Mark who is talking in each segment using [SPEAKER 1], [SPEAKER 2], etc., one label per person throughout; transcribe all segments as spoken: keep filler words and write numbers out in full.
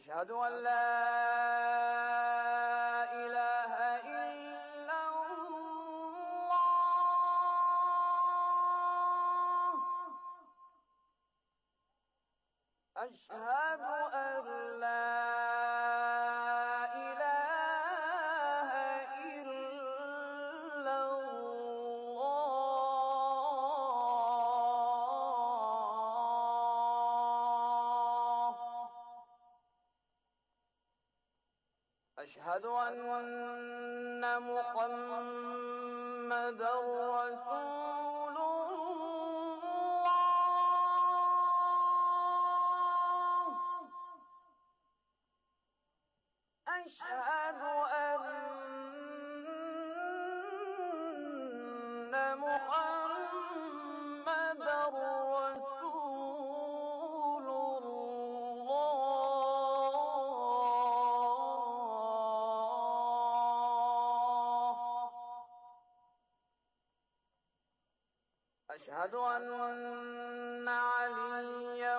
[SPEAKER 1] أشهد أن لا إله إلا الله. أشهد أن لا إله إلا الله. أشهد أن محمدا رسول الله. أشهد أن محمدا رسول الله. أشهد أن عليا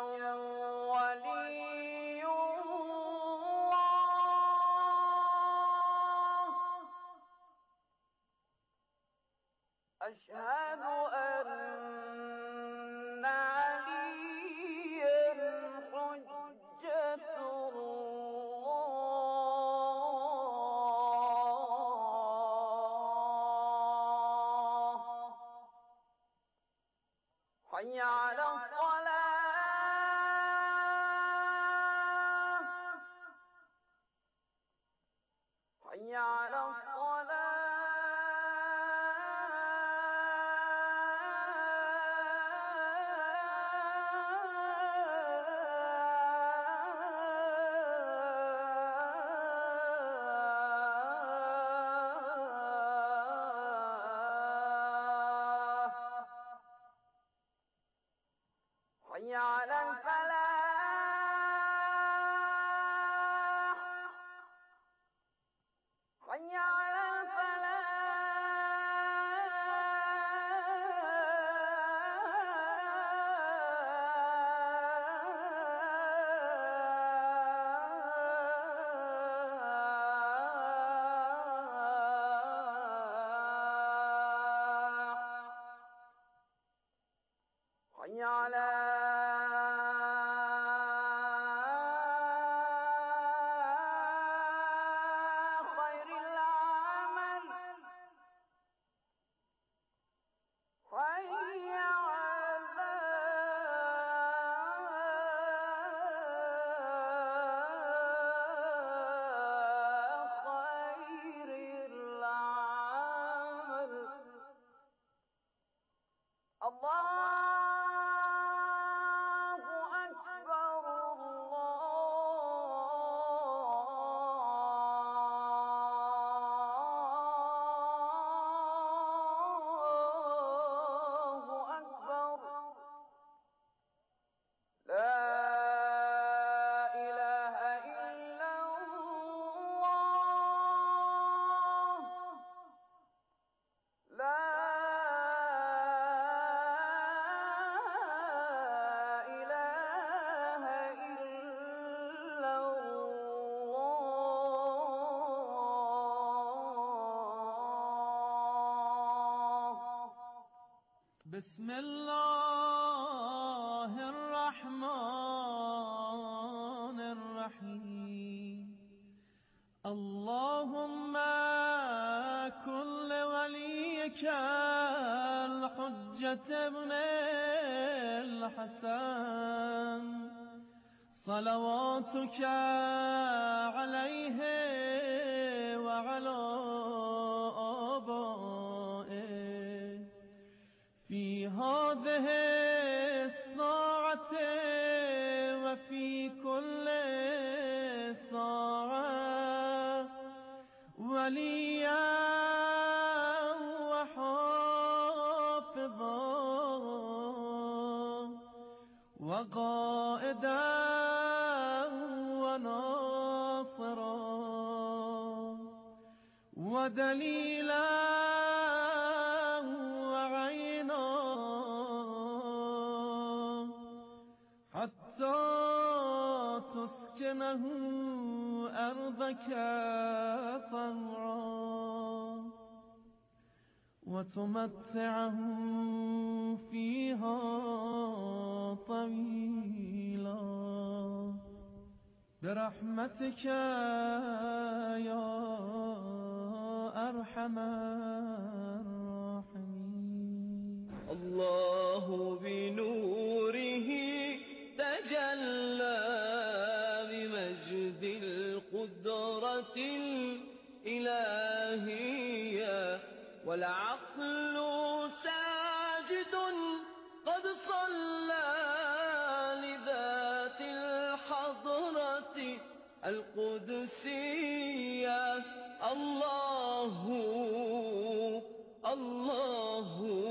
[SPEAKER 1] ولي الله. أشهد أن عليا حجة الله. حي على الصلاة. حي على حي على الفلاح. حي على الفلاح. حي على خير العمل. حي على خير العمل. الله أكبر الله أكبر. لا إله إلا الله. لا
[SPEAKER 2] بسم الله الرحمن الرحيم. اللهم كن لوليك الحجة ابن الحسن صلواتك عليه وعلى آبائه في هذه الساعة وفي كل ساعة وليا وحافظا وقائدا وناصرا ودليلا وعينا حتى تسكن وتسكنه أرضك طهرا وتمتعه فيها طويلا برحمتك يا أرحم الراحمين.
[SPEAKER 3] الله بنوره تجلى بمجد القدرة الإلهية والعقل ساجد قد صلى لذات الحضرة القدسية. الله الله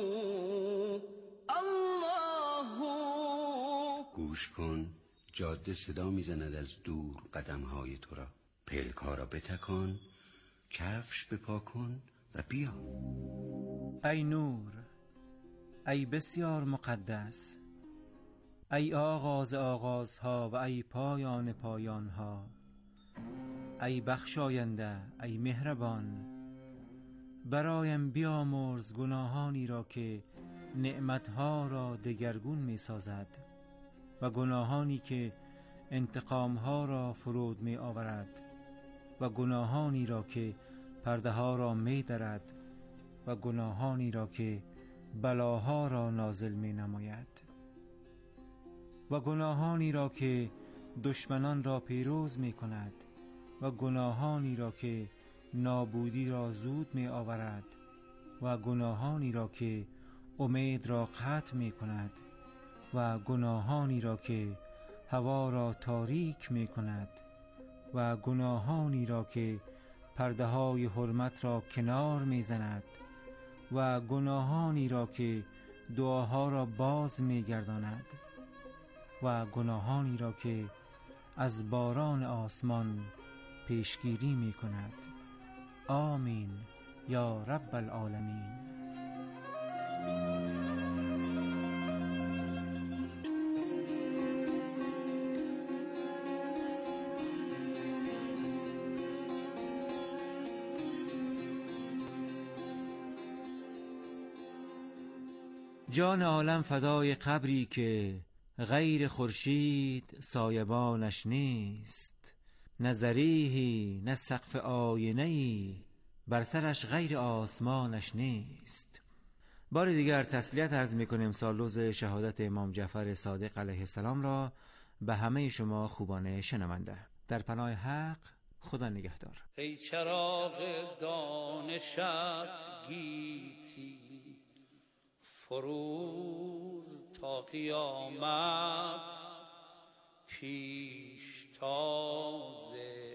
[SPEAKER 3] الله.
[SPEAKER 4] گوش کن، جاده صدا میزند از دور قدمهای تو را. پلک‌ها را بتکان، کفش بپا کن و بیا.
[SPEAKER 5] ای نور، ای بسیار مقدس، ای آغاز آغازها و ای پایان پایانها، ای بخشاینده، ای مهربان، برایم بیامرز گناهانی را که نعمتها را دگرگون می سازد و گناهانی که انتقامها را فرود می آورد و گناهانی را که پرده ها را می درد و گناهانی را که بلاها را نازل می نماید و گناهانی را که دشمنان را پیروز می کند و گناهانی را که نابودی را زود می آورد و گناهانی را که امید را قطع می کند و گناهانی را که هوا را تاریک می کند و گناهانی را که پرده های حرمت را کنار می زند و گناهانی را که دعاها را باز می گرداند و گناهانی را که از باران آسمان پیشگیری می کند. آمین یا رب العالمین. جان عالم فدای قبری که غیر خورشید سایبانش نیست، نه ضریحی نه سقف آینه‌ای بر سرش غیر آسمانش نیست. بار دیگر تسلیت عرض می‌کنیم سالروز شهادت امام جعفر صادق علیه السلام را به همه شما خوبان شنونده. در پناه حق، خدا نگهدار.
[SPEAKER 6] ای چراغ دانشت گیتی فروز تا قیامت پیشتاز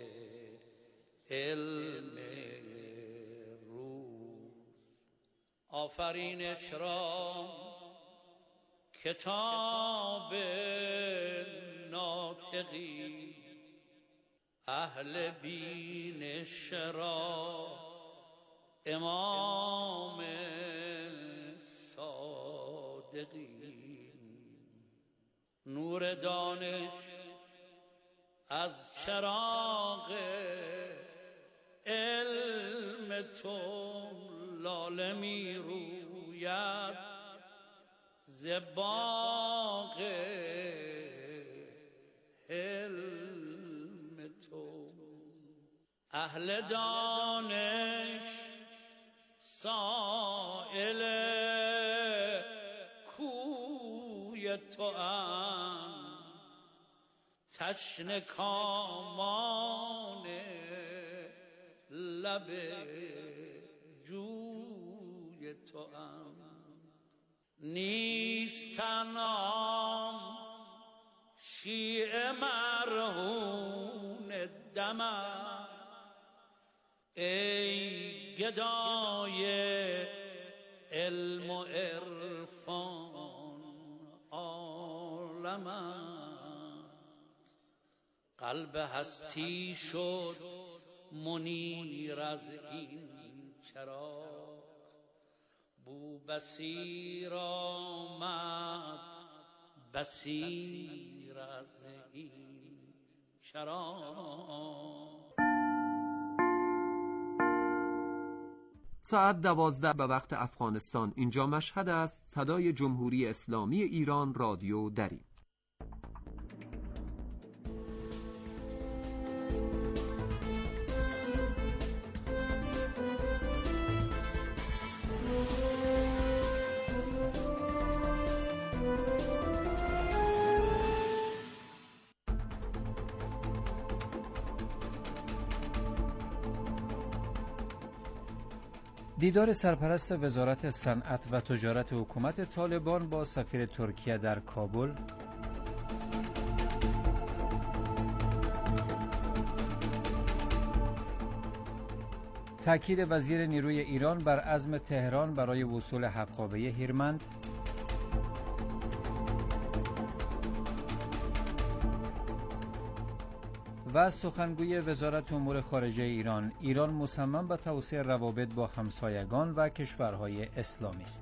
[SPEAKER 6] علم روز. آفرینش را کتاب ناطقی، اهل بینش را امام صادقی. نور دانش از چراغ علم تو لاله می روید، ز باغ علم تو. اهل دانش سائل کوی تو اند، تشنه کامان لب جوی تو اند. نیستن آن شیعه مرهون دمت، ای گدای علم و عرفان عالمت. قلب هستی شد منیر از این چراغ، بو بصیر آمد بصیر از این چرا.
[SPEAKER 7] ساعت دوازده به وقت افغانستان. اینجا مشهد است. صدای جمهوری اسلامی ایران رادیو داریم.
[SPEAKER 5] دیدار سرپرست وزارت صنعت و تجارت حکومت طالبان با سفیر ترکیه در کابل. تأکید وزیر نیروی ایران بر عزم تهران برای وصول حقابه هیرمند. و سخنگوی وزارت امور خارجه ایران: ایران مصمم به توسعه روابط با همسایگان و کشورهای اسلامی است.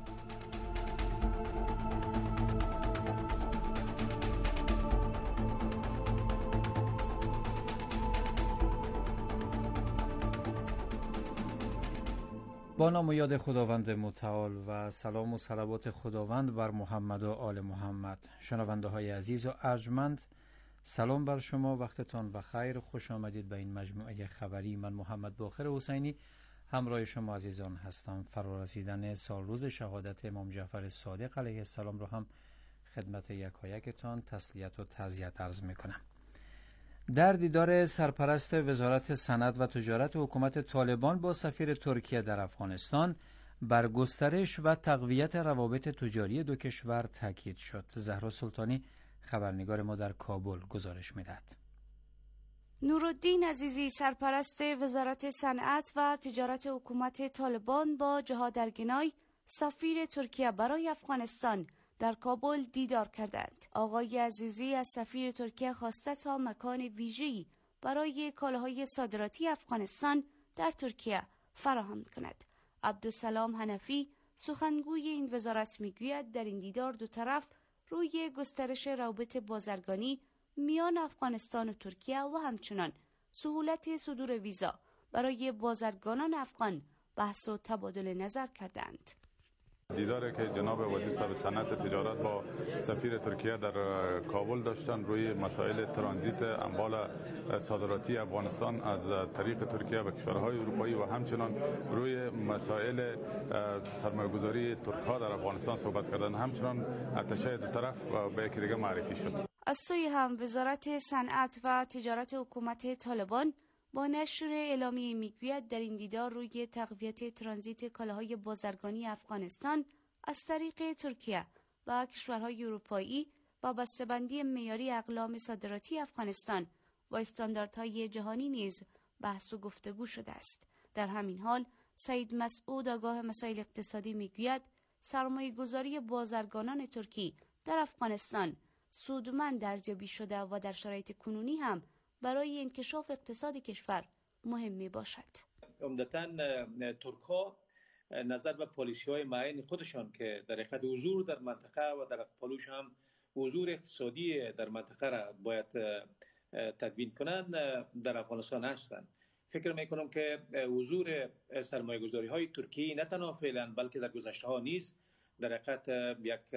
[SPEAKER 5] با نام و یاد خداوند متعال و سلام و صلوات خداوند بر محمد و آل محمد. شنونده های عزیز و ارجمند، سلام بر شما، وقتتان بخیر، خوش آمدید به این مجموعه خبری. من محمد باقر حسینی همراه شما عزیزان هستم. فرارسیدن سال روز شهادت امام جعفر صادق علیه السلام رو هم خدمت یکایکتان تسلیت و تعزیت عرض میکنم. در دیدار سرپرست وزارت صنعت و تجارت حکومت طالبان با سفیر ترکیه در افغانستان بر گسترش و تقویت روابط تجاری دو کشور تاکید شد. زهرا سلطانی خبرنگار ما در کابل گزارش میدهد.
[SPEAKER 8] نورالدین عزیزی سرپرست وزارت صنعت و تجارت حکومت طالبان با جهاد ارگنای سفیر ترکیه برای افغانستان در کابل دیدار کردند. آقای عزیزی از سفیر ترکیه خواسته تا مکان ویژه‌ای برای کالاهای صادراتی افغانستان در ترکیه فراهم کند. عبدالسلام حنفی سخنگوی این وزارت میگوید در این دیدار دو طرف روی گسترش روابط بازرگانی میان افغانستان و ترکیه و همچنان سهولت صدور ویزا برای بازرگانان افغان بحث و تبادل نظر کردند.
[SPEAKER 9] دیداری که جناب وزیر صاحب صنعت تجارت با سفیر ترکیه در کابل داشتن روی مسائل ترانزیت اموال صادراتی افغانستان از طریق ترکیه به کشورهای اروپایی و همچنان روی مسائل سرمایه‌گذاری ترک‌ها در افغانستان صحبت کردن. همچنان اتشه دو طرف به یکی دیگه معرفی شد.
[SPEAKER 8] از سوی هم وزارت صنعت و تجارت حکومت طالبان با نشر اعلامیه میگوید در این دیدار روی تقویت ترانزیت کالاهای بازرگانی افغانستان از طریق ترکیه و کشورهای اروپایی و بسته‌بندی معیاری اقلام صادراتی افغانستان و استانداردهای جهانی نیز بحث و گفتگو شده است. در همین حال سید مسعود آگاه مسائل اقتصادی میگوید سرمایه‌گذاری بازرگانان ترکی در افغانستان سودمند ارزیابی شده و در شرایط کنونی هم برای انکشاف اقتصاد کشور مهم می باشد.
[SPEAKER 10] عمدتاً ترک‌ها نظر به پالیسی‌های معین خودشان که در حقیقت حضور در منطقه و در پالوش هم حضور اقتصادی در منطقه را باید تدوین کنند در افغانستان هستند. فکر میکنم که حضور سرمایه‌گذاری‌های ترکی نه تنها فعلا بلکه در گذشته‌ها نیز در حقیقت یک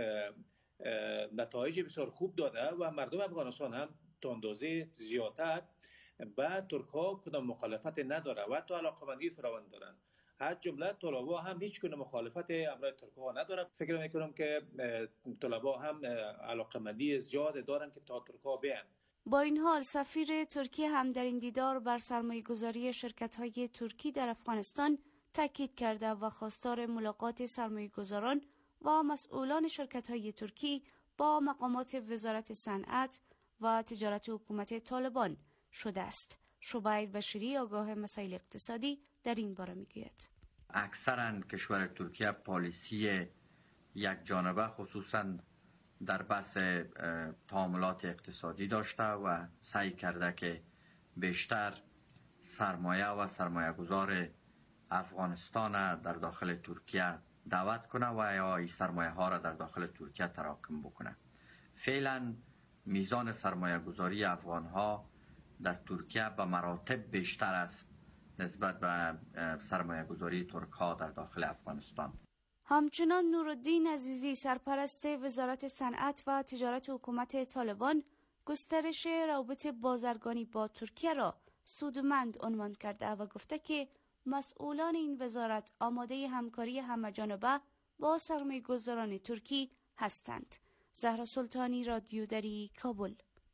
[SPEAKER 10] نتایج بسیار خوب داده و مردم افغانستان هم تا اندازه زیادتر به ترک‌ها کدام مخالفت نداره و تا علاقمندی فراوان دارن. از جمله طلبا هم هیچ گونه مخالفت امر ترک‌ها نداره. فکر میکنم که طلبا هم علاقمندی زیاد دارن که تا ترک‌ها بیان.
[SPEAKER 8] با این حال سفیر ترکیه هم در این دیدار بر سرمایه‌گذاری شرکت‌های ترکی در افغانستان تاکید کرده و خواستار ملاقات سرمایه‌گذاران و مسئولان شرکت‌های ترکی با مقامات وزارت صنعت و تجارت حکومت طالبان شده است. شبیر بشیری آگاه مسائل اقتصادی در این باره میگوید
[SPEAKER 11] اکثرا کشور ترکیه پالیسی یک جانبه خصوصا در بحث تعاملات اقتصادی داشته و سعی کرده که بیشتر سرمایه و سرمایه گذار افغانستان در داخل ترکیه دعوت کنه و یا این سرمایه ها را در داخل ترکیه تراکم بکنه. فعلا میزان سرمایه گذاری افغان ها در ترکیه به مراتب بیشتر است نسبت به سرمایه گذاری ترک ها در داخل افغانستان.
[SPEAKER 8] همچنان نورالدین عزیزی سرپرست وزارت صنعت و تجارت حکومت طالبان گسترش روابط بازرگانی با ترکیه را سودمند عنوان کرده و گفته که مسئولان این وزارت آماده همکاری همه‌جانبه با سرمایه‌گذاران ترکی هستند. زهرا سلطانی، رادیو دری، کابل.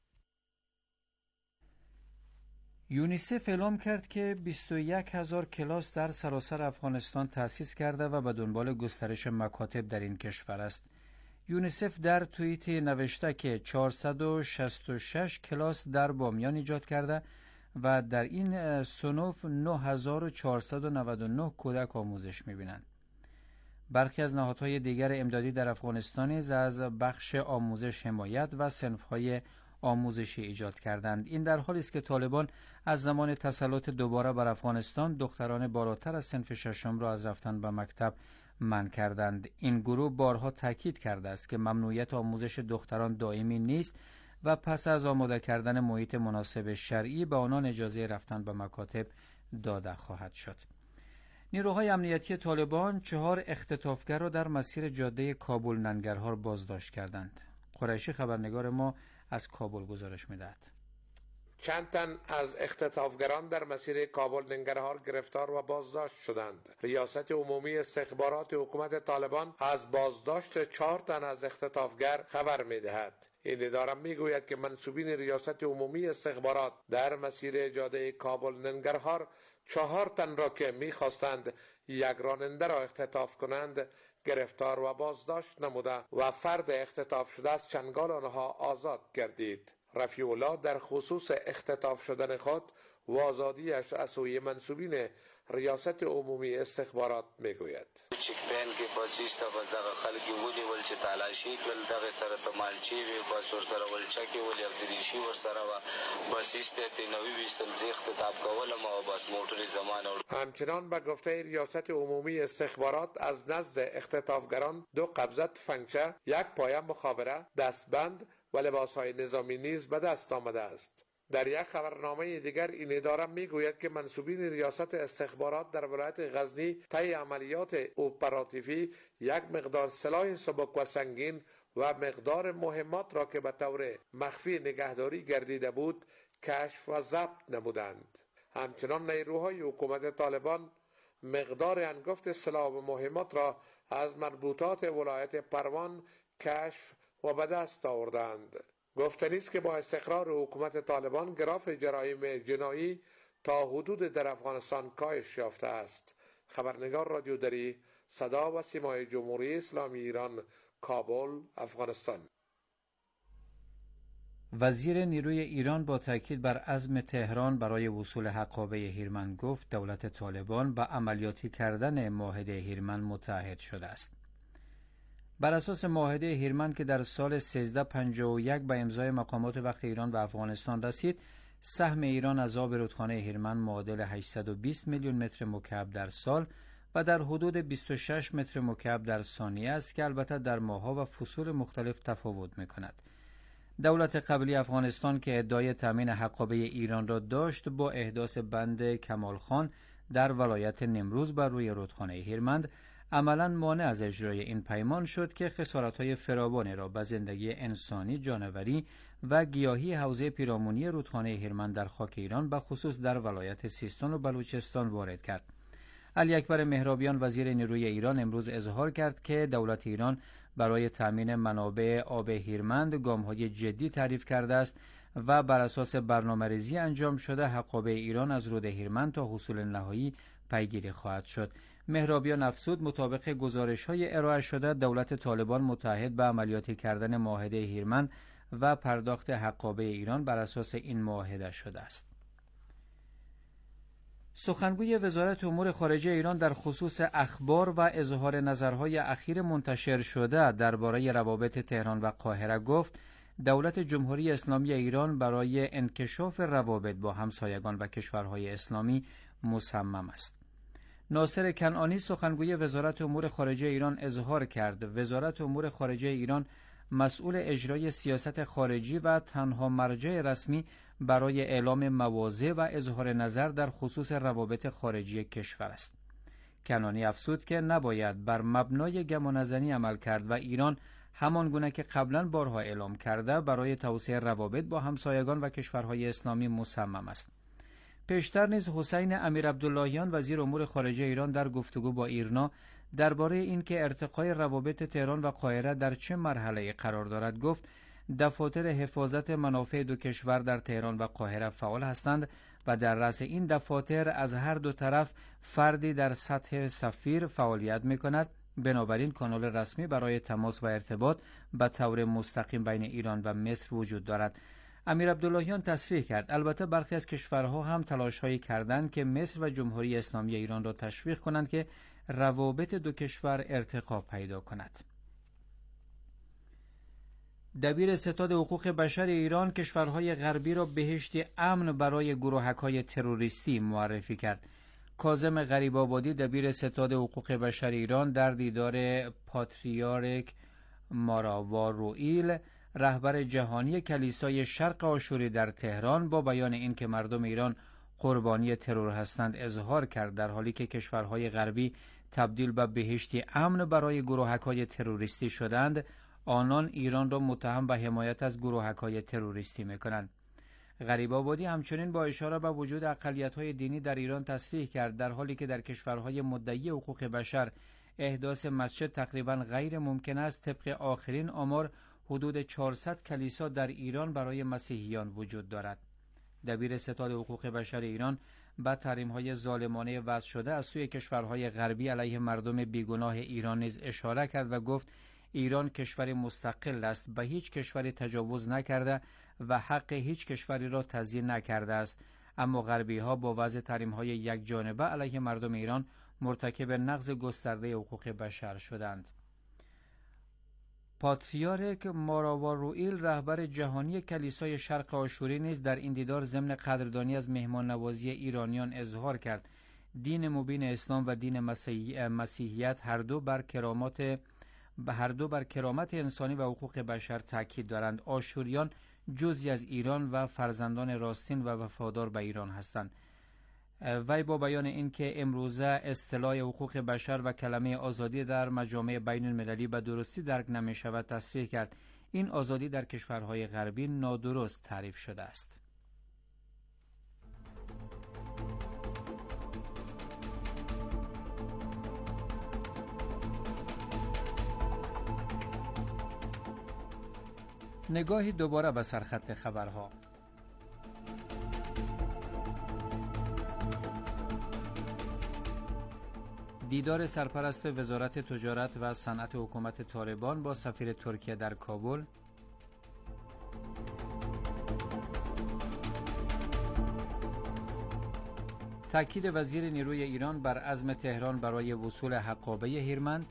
[SPEAKER 5] یونیسف اعلام کرد که بیست و یک هزار کلاس در سراسر افغانستان تأسیس کرده و به دنبال گسترش مکاتب در این کشور است. یونیسف در توییتی نوشته که چهارصد و شصت و شش کلاس در بامیان ایجاد کرده و در این صنف نه هزار و چهارصد و نود و نه کودک آموزش می‌بینند. برخی از نهادهای دیگر امدادی در افغانستان نیز از بخش آموزش حمایت و صنف‌های آموزشی ایجاد کردند. این در حالی است که طالبان از زمان تسلط دوباره بر افغانستان دختران بالاتر از صنف ششم را از رفتن به مکتب منع کردند. این گروه بارها تاکید کرده است که ممنوعیت آموزش دختران دائمی نیست و پس از آماده کردن محیط مناسب شرعی به آنان اجازه رفتن به مکاتب داده خواهد شد. نیروهای امنیتی طالبان چهار اختطافگر را در مسیر جاده کابل ننگرهار بازداشت کردند. قریشی خبرنگار ما از کابل گزارش می‌دهد.
[SPEAKER 12] چند تن از اختطافگران در مسیر کابل ننگرهار گرفتار و بازداشت شدند. ریاست عمومی استخبارات حکومت طالبان از بازداشت چهار تن از اختطافگر خبر می‌دهد. این اداره میگوید که منسوبین ریاست عمومی استخبارات در مسیر جاده کابل ننگرهار چهار تن را که می‌خواستند یک راننده را اختطاف کنند گرفتار و بازداشت نموده و فرد اختطاف شده از چنگال آنها آزاد گردید. رفیع الله در خصوص اختطاف شدن خود و آزادیش از سوی منسوبین ریاست عمومی استخبارات میگوید.
[SPEAKER 13] چکپین کې پاسیسته په دغه خلک ودی ول چې تلاشي کول دغه سره تمالچی وی پاس ور سره ولچکی ول یو دریشي ور سره و پاسیسته ته نوې وستل زیخت تاب کول ما بس موټری زمانه.
[SPEAKER 12] همچنان به گفته ریاست عمومی استخبارات از نزد اختطافگران دو قبضه تفنگچه، یک پایه مخابره، دستبند و لباسهای نظامی نیز به دست آمده است. در یک خبرنامه دیگر این اداره میگوید که منسوبین ریاست استخبارات در ولایت غزنی طی عملیات اپراتیوی یک مقدار سلاح سبک و سنگین و مقدار مهمات را که به طور مخفی نگهداری گردیده بود کشف و ضبط نمودند. همچنان نیروهای حکومت طالبان مقدار انگفت سلاح و مهمات را از مربوطات ولایت پروان کشف و به دست آوردند. گفتنی است که با استقرار حکومت طالبان گراف جرایم جنایی تا حدود در افغانستان کاهش یافته است. خبرنگار رادیو دری، صدا و سیمای جمهوری اسلامی ایران، کابل، افغانستان.
[SPEAKER 5] وزیر نیروی ایران با تاکید بر عزم تهران برای وصول حقابه هیرمند گفت دولت طالبان به عملیاتی کردن معاهده هیرمند متعهد شده است. بر اساس معاهده هیرمند که در سال سیزده پنجاه و یک به امضای مقامات وقت ایران به افغانستان رسید، سهم ایران از آب رودخانه هیرمند معادل هشتصد و بیست میلیون متر مکعب در سال و در حدود بیست و شش متر مکعب در ثانیه است که البته در ماه‌ها و فصول مختلف تفاوت می‌کند. دولت قبلی افغانستان که ادعای تامین حقابه ایران را داشت با احداث بند کمال خان در ولایت نیمروز بر روی رودخانه هیرمند عملاً مانع از اجرای این پیمان شد که خسارت‌های فراوانی را به زندگی انسانی، جانوری و گیاهی حوزه پیرامونی رودخانه هیرمند در خاک ایران به خصوص در ولایت سیستان و بلوچستان وارد کرد. علی اکبر مهرابیان وزیر نیروی ایران امروز اظهار کرد که دولت ایران برای تامین منابع آب هیرمند گام‌های جدی تعریف کرده است و بر اساس برنامه‌ریزی انجام شده حقابه ایران از رود هیرمند تا حصول نهایی پیگیری خواهد شد. مهرابیان افزود مطابق گزارش‌های ارائه شده دولت طالبان متعهد به عملیاتی کردن معاهده هیرمند و پرداخت حقابه ایران بر اساس این معاهده شده است. سخنگوی وزارت امور خارجه ایران در خصوص اخبار و اظهار نظرهای اخیر منتشر شده درباره روابط تهران و قاهره گفت دولت جمهوری اسلامی ایران برای انکشاف روابط با همسایگان و کشورهای اسلامی مصمم است. ناصر کنعانی سخنگوی وزارت امور خارجه ایران اظهار کرد وزارت امور خارجه ایران مسئول اجرای سیاست خارجی و تنها مرجع رسمی برای اعلام مواضع و اظهار نظر در خصوص روابط خارجی کشور است. کنانی افزود که نباید بر مبنای گمانه‌زنی عمل کرد و ایران همان گونه که قبلا بارها اعلام کرده برای توسعه روابط با همسایگان و کشورهای اسلامی مصمم است. پیشتر نیز حسین امیرعبداللهیان وزیر امور خارجه ایران در گفتگو با ایرنا درباره اینکه ارتقای روابط تهران و قاهره در چه مرحله قرار دارد گفت دفاتر حفاظت منافع دو کشور در تهران و قاهره فعال هستند و در رأس این دفاتر از هر دو طرف فردی در سطح سفیر فعالیت می‌کند. بنابراین کانال رسمی برای تماس و ارتباط به طور مستقیم بین ایران و مصر وجود دارد. امیرعبداللهیان تصریح کرد البته برخی از کشورها هم تلاش‌هایی کردند که مصر و جمهوری اسلامی ایران را تشویق کنند که روابط دو کشور ارتقا پیدا کند. دبیر ستاد حقوق بشر ایران کشورهای غربی را بهشتی امن برای گروهک‌های تروریستی معرفی کرد. کاظم غریب‌آبادی دبیر ستاد حقوق بشر ایران در دیدار پاتریارک ماراواروئیل رهبر جهانی کلیسای شرق آشوری در تهران با بیان اینکه مردم ایران قربانی ترور هستند اظهار کرد در حالی که کشورهای غربی تبدیل به بهشتی امن برای گروهک‌های تروریستی شدند، آنان ایران را متهم به حمایت از گروهک‌های تروریستی می‌کنند. غریب‌آبادی همچنین با اشاره به وجود اقلیت‌های دینی در ایران تصریح کرد در حالی که در کشورهای مدعی حقوق بشر احداث مسجد تقریباً غیر ممکن است، طبق آخرین آمار حدود چهارصد کلیسا در ایران برای مسیحیان وجود دارد. دبیر ستاد حقوق بشر ایران با تحریم‌های ظالمانه وضع شده از سوی کشورهای غربی علیه مردم بیگناه ایران نیز اشاره کرد و گفت ایران کشور مستقل است، به هیچ کشوری تجاوز نکرده و حق هیچ کشوری را تضییع نکرده است، اما غربی‌ها با وضع تحریم‌های یک جانبه علیه مردم ایران مرتکب نقض گسترده حقوق بشر شدند. پاتریارک ماراواروئیل رهبر جهانی کلیسای شرق آشوری نیز در این دیدار ضمن قدردانی از مهمان نوازی ایرانیان اظهار کرد دین مبین اسلام و دین مسیحیت هر دو بر کرامات هر دو بر کرامت انسانی و حقوق بشر تاکید دارند. آشوریان جزئی از ایران و فرزندان راستین و وفادار به ایران هستند. وی با بیان اینکه امروزه اصطلاح حقوق بشر و کلمه آزادی در مجامع بین المللی به درستی درک نمی شود تصریح کرد این آزادی در کشورهای غربی نادرست تعریف شده است. نگاهی دوباره به سرخط خبرها. دیدار سرپرست وزارت تجارت و صنعت حکومت طالبان با سفیر ترکیه در کابل. تاکید وزیر نیروی ایران بر عزم تهران برای وصول حقابه هیرمند.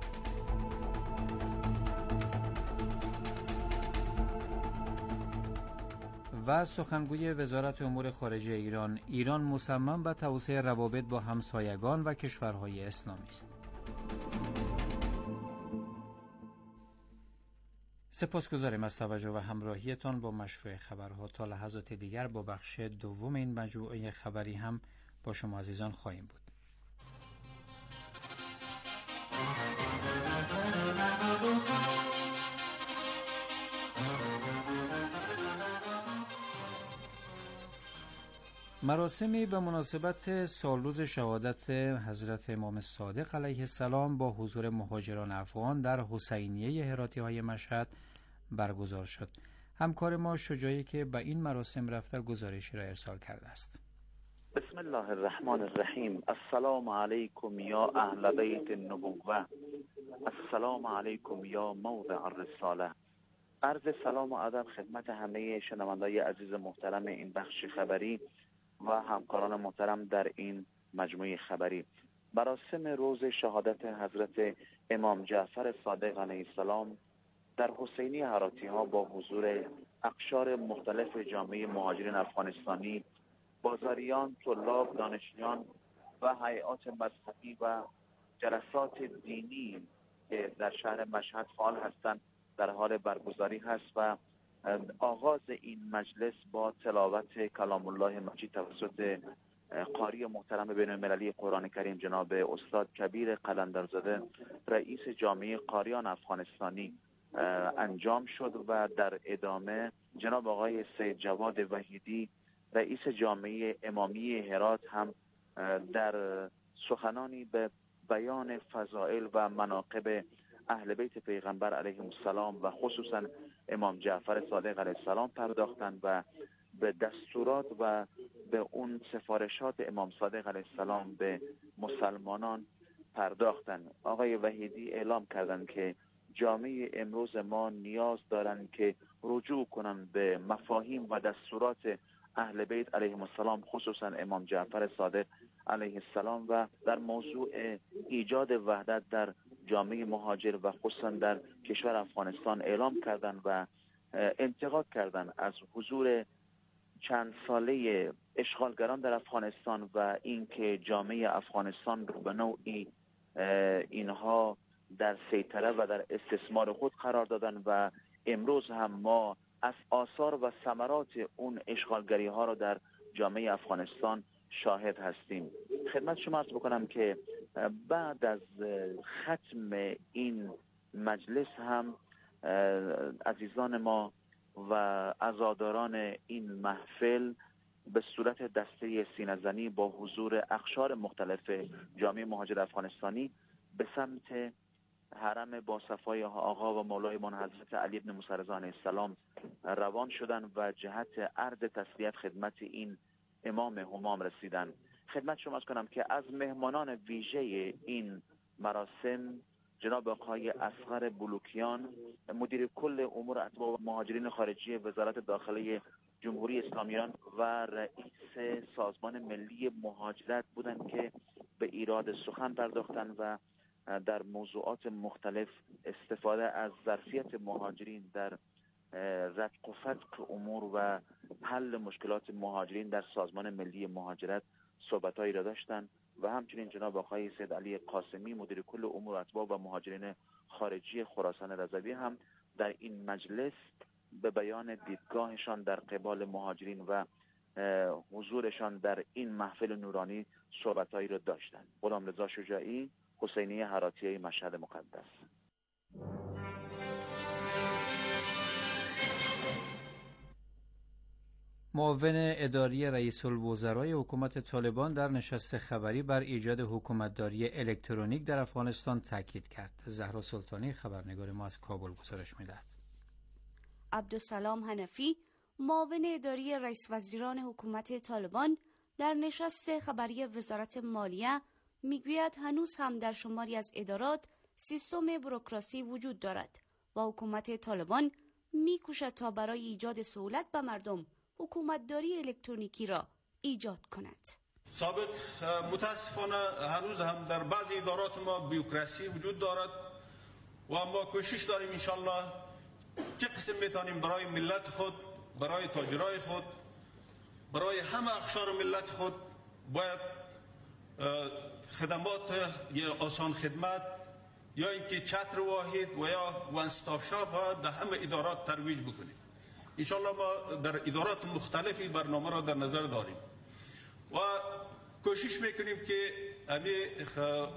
[SPEAKER 5] و سخنگوی وزارت امور خارجه ایران ایران مصمم به توسعه روابط با همسایگان و کشورهای اسلامی است. سپاسگزاریم از توجه و همراهیتان با مشروع خبرها. تا لحظات دیگر با بخش دوم این مجموعه خبری هم با شما عزیزان خواهیم بود. مراسمی به مناسبت سالروز شهادت حضرت امام صادق علیه السلام با حضور مهاجران افغان در حسینیه هراتی‌های مشهد برگزار شد. همکار ما شجاعی که به این مراسم رفته گزارشی را ارسال کرده است.
[SPEAKER 14] بسم الله الرحمن الرحیم. السلام علیکم یا اهل بیت النبوه، السلام علیکم یا موضع الرساله. عرض سلام و ادب خدمت همه شنوندگان عزیز محترم این بخش خبری و همکاران محترم در این مجموعه خبری. مراسم روز شهادت حضرت امام جعفر صادق علیه السلام در حسینی هراتی ها با حضور اقشار مختلف جامعه مهاجرین افغانستانی، بازاریان، طلاب، دانشجویان و هیئات مذهبی و جلسات دینی که در شهر مشهد فعال هستند در حال برگزاری هست و آغاز این مجلس با تلاوت کلام الله مجید توسط قاری محترم بین المللی قرآن کریم جناب استاد کبیر قلندرزاده رئیس جامعه قاریان افغانستانی انجام شد و در ادامه جناب آقای سید جواد وحیدی رئیس جامعه امامی هرات هم در سخنانی به بیان فضائل و مناقب اهل بیت پیغمبر علیهم السلام و خصوصا امام جعفر صادق علیه السلام پرداختند و به دستورات و به اون سفارشات امام صادق علیه السلام به مسلمانان پرداختند. آقای وحیدی اعلام کردند که جامعه امروز ما نیاز دارند که رجوع کنند به مفاهیم و دستورات اهل بیت علیهم السلام خصوصا امام جعفر صادق علیه السلام و در موضوع ایجاد وحدت در جامعه مهاجر و خصوصا در کشور افغانستان اعلام کردند و انتقاد کردند از حضور چند ساله اشغالگران در افغانستان و اینکه جامعه افغانستان رو به نوعی اینها در سیطره و در استثمار خود قرار دادن و امروز هم ما از آثار و ثمرات اون اشغالگری ها رو در جامعه افغانستان شاهد هستیم. خدمت شما عرض بکنم که بعد از ختم این مجلس هم عزیزان ما و عزاداران این محفل به صورت دسته سینه‌زنی با حضور اقشار مختلف جامعه مهاجر افغانستانی به سمت حرم با صفای آقا و مولای من حضرت علی بن موسی رضا علیه السلام روان شدند و جهت عرض تسلیت خدمت این امام همام رسیدند. خدمت شما عرض کنم که از مهمانان ویژه این مراسم جناب آقای اصغر بلوکیان مدیر کل امور اتباع و مهاجرین خارجی وزارت داخله جمهوری اسلامی ایران و رئیس سازمان ملی مهاجرت بودند که به ایراد سخن پرداختند و در موضوعات مختلف استفاده از ظرفیت مهاجرین در رفع و فتق امور و حل مشکلات مهاجرین در سازمان ملی مهاجرت صحبت‌هایی را داشتند و همچنین جناب آقای سید علی قاسمی مدیر کل امور اتباع و مهاجرین خارجی خراسان رضوی هم در این مجلس به بیان دیدگاهشان در قبال مهاجرین و حضورشان در این محفل نورانی صحبت‌هایی را داشتند. غلام رضا شجاعی، حسینیه هراتیه، مشهد مقدس.
[SPEAKER 15] معاون اداری رئیس الوزرای حکومت طالبان در نشست خبری بر ایجاد حکومتداری الکترونیک در افغانستان تاکید کرد. زهرا سلطانی خبرنگار ما از کابل گزارش می‌دهد.
[SPEAKER 8] عبدالسلام حنفی معاون اداری رئیس وزیران حکومت طالبان در نشست خبری وزارت مالیه میگوید هنوز هم در شماری از ادارات سیستم بوروکراسی وجود دارد و حکومت طالبان میکوشد تا برای ایجاد سهولت به مردم حکومتداری الکترونیکی را ایجاد کند.
[SPEAKER 16] سابق متاسفانه هنوز هم در بعضی ادارات ما بیوروکراسی وجود دارد و ما کوشش داریم انشالله چه قسم میتونیم برای ملت خود، برای تاجرای خود، برای همه اقشار ملت خود باید خدمات یا آسان خدمت یا اینکه چتر واحد و یا وان استاپ شاپ ها در همه ادارات ترویج بکنیم. انشالله ما در ادارات مختلفی برنامه را در نظر داریم و کوشش میکنیم که امی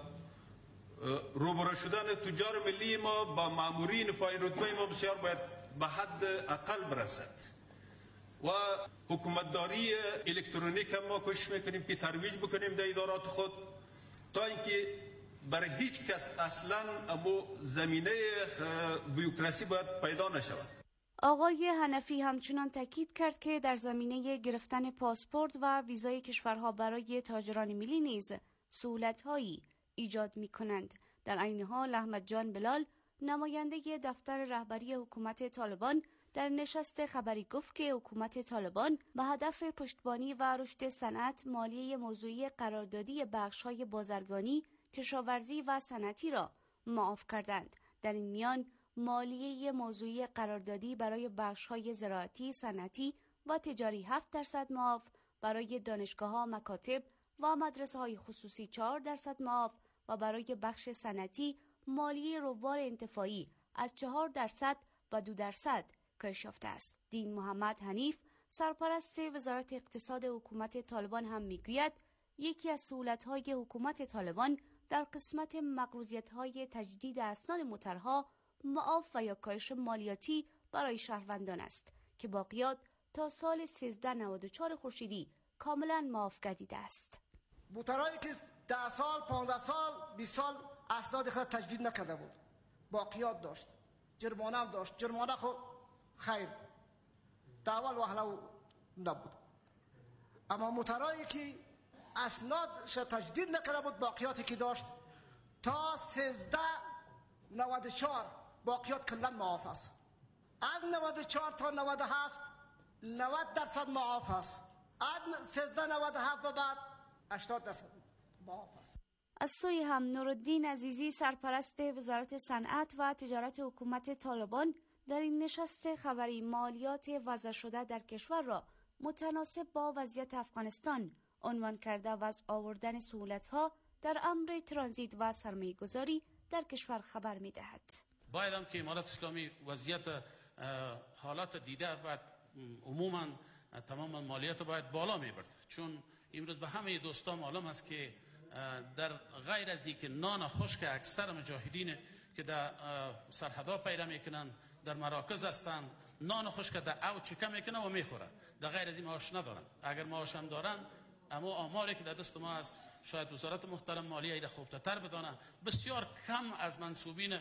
[SPEAKER 16] روبرو شدن تجار ملی ما با مامورین پای رتبه ما بسیار باید به حد اقل برسد و حکومتداری الکترونیک هم ما کوشش میکنیم که ترویج بکنیم در ادارات خود تا اینکه برای هیچ کس اصلا امو زمینه بیوروکراسی باید پیدا نشود.
[SPEAKER 8] آقای حنفی همچنان تاکید کرد که در زمینه گرفتن پاسپورت و ویزای کشورها برای تاجران ملی نیز سهولت‌هایی ایجاد می‌کنند. در عین حال احمد جان بلال نماینده دفتر رهبری حکومت طالبان در نشست خبری گفت که حکومت طالبان به هدف پشتیبانی و رشد صنعت مالیه موضوعی قراردادی بخش‌های بازرگانی، کشاورزی و صنعتی را معاف کردند. در این میان مالیه موضوعی قراردادی برای بخش‌های زراعتی، صنعتی و تجاری هفت درصد معاف، برای دانشگاه‌ها، مکاتب و مدرسه‌های خصوصی چهار درصد معاف و برای بخش صنعتی مالیه روبار انتفاعی از چهار درصد و دو درصد کاهش یافته است. دین محمد حنیف سرپرست وزارت اقتصاد حکومت طالبان هم میگوید یکی از سهولت‌های حکومت طالبان در قسمت مقروضیت‌های تجدید اسناد موترها معاف و یا کاهش مالیاتی برای شهروندان است که باقیات تا سال سیزده نود و چهار خورشیدی کاملا معاف گردیده است.
[SPEAKER 17] موترهایی که ده سال، پانزده سال، بیست سال اسناد خود تجدید نکرده بود باقیات داشت، جرمانه هم داشت. جرمانه خب خیر داول وحلا نبود، اما موترهایی که اسنادش تجدید نکرده بود باقیاتی که داشت تا سیزده نود و چهار باقیات کلا معاف است. از نود و چهار تا نود و هفت نود درصد معاف است. از سیزده نود و هفت و بعد هشتاد درصد معاف است.
[SPEAKER 8] از سوی هم نورالدین عزیزی سرپرست وزارت صنعت و تجارت حکومت طالبان در این نشست خبری مالیات وضع شده در کشور را متناسب با وضعیت افغانستان عنوان کرده و از آوردن سهولت‌ها در امر ترانزیت و سرمایه‌گذاری در کشور خبر می‌دهد.
[SPEAKER 6] باید هم که امارت اسلامی وضعیت حالات دیده باید عموما تمام مالیات باید بالا میبرد، چون امروز به همه دوستان معلوم است که در غیر از اینکه نان خشک اکثر مجاهدین که در سرحدها پیدا میکنند در مراکز هستند نان خشک در او چکه میکنه و میخوره، در غیر از این معاش ندارند. اگر معاش هم دارند اما آماری که در دست ما است شاید وزارت محترم مالیه ایره خوبتر بدانه، بسیار کم از منصوبین